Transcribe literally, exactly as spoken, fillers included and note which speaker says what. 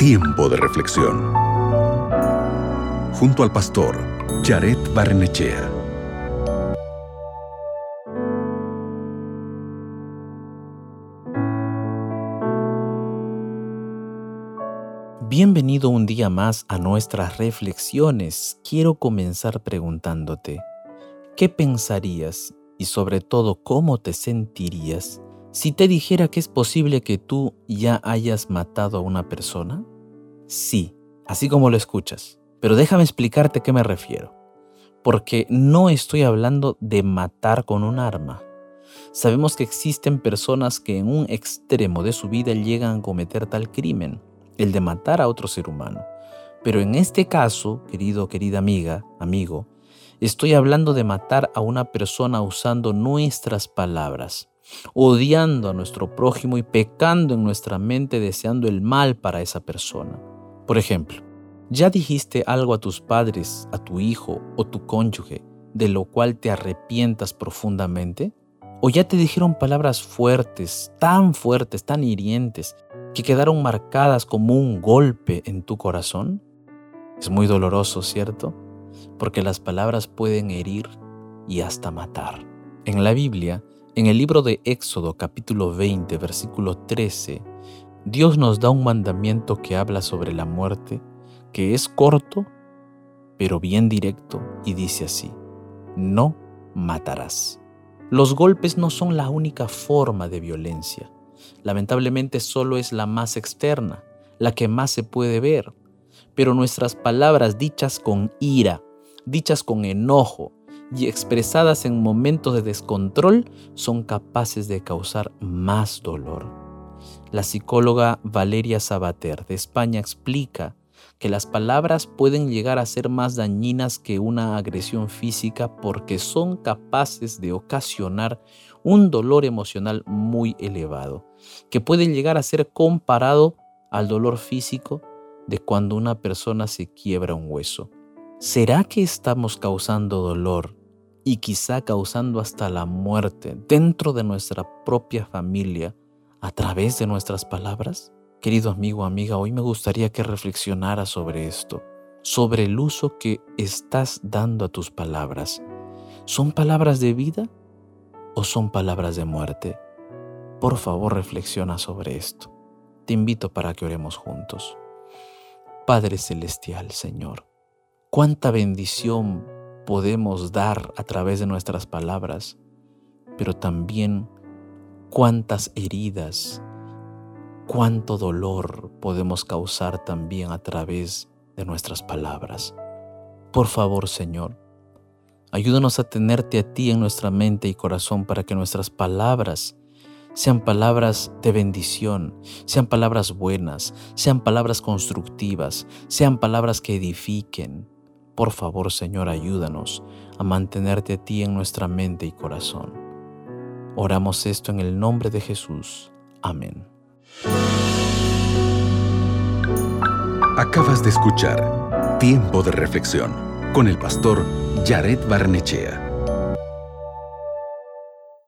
Speaker 1: Tiempo de reflexión. Junto al pastor Jared Barnechea.
Speaker 2: Bienvenido un día más a nuestras reflexiones. Quiero comenzar preguntándote, ¿qué pensarías y sobre todo cómo te sentirías si te dijera que es posible que tú ya hayas matado a una persona? Sí, así como lo escuchas, pero déjame explicarte a qué me refiero, porque no estoy hablando de matar con un arma. Sabemos que existen personas que en un extremo de su vida llegan a cometer tal crimen, el de matar a otro ser humano. Pero en este caso, querido, querida amiga, amigo, estoy hablando de matar a una persona usando nuestras palabras, odiando a nuestro prójimo y pecando en nuestra mente deseando el mal para esa persona. Por ejemplo, ¿ya dijiste algo a tus padres, a tu hijo o tu cónyuge de lo cual te arrepientas profundamente? ¿O ya te dijeron palabras fuertes, tan fuertes, tan hirientes, que quedaron marcadas como un golpe en tu corazón? Es muy doloroso, ¿cierto? Porque las palabras pueden herir y hasta matar. En la Biblia, en el libro de Éxodo capítulo veinte, versículo trece, Dios nos da un mandamiento que habla sobre la muerte, que es corto, pero bien directo, y dice así: no matarás. Los golpes no son la única forma de violencia. Lamentablemente solo es la más externa, la que más se puede ver. Pero nuestras palabras dichas con ira, dichas con enojo y expresadas en momentos de descontrol son capaces de causar más dolor. La psicóloga Valeria Sabater de España explica que las palabras pueden llegar a ser más dañinas que una agresión física porque son capaces de ocasionar un dolor emocional muy elevado, que puede llegar a ser comparado al dolor físico de cuando una persona se quiebra un hueso. ¿Será que estamos causando dolor y quizá causando hasta la muerte dentro de nuestra propia familia a través de nuestras palabras? Querido amigo o amiga, hoy me gustaría que reflexionaras sobre esto, sobre el uso que estás dando a tus palabras. ¿Son palabras de vida o son palabras de muerte? Por favor, reflexiona sobre esto. Te invito para que oremos juntos. Padre Celestial, Señor, cuánta bendición podemos dar a través de nuestras palabras, pero también cuántas heridas, cuánto dolor podemos causar también a través de nuestras palabras. Por favor, Señor, ayúdanos a tenerte a ti en nuestra mente y corazón para que nuestras palabras sean palabras de bendición, sean palabras buenas, sean palabras constructivas, sean palabras que edifiquen. Por favor, Señor, ayúdanos a mantenerte a ti en nuestra mente y corazón. Oramos esto en el nombre de Jesús. Amén.
Speaker 1: Acabas de escuchar Tiempo de Reflexión con el pastor Jared Barnechea.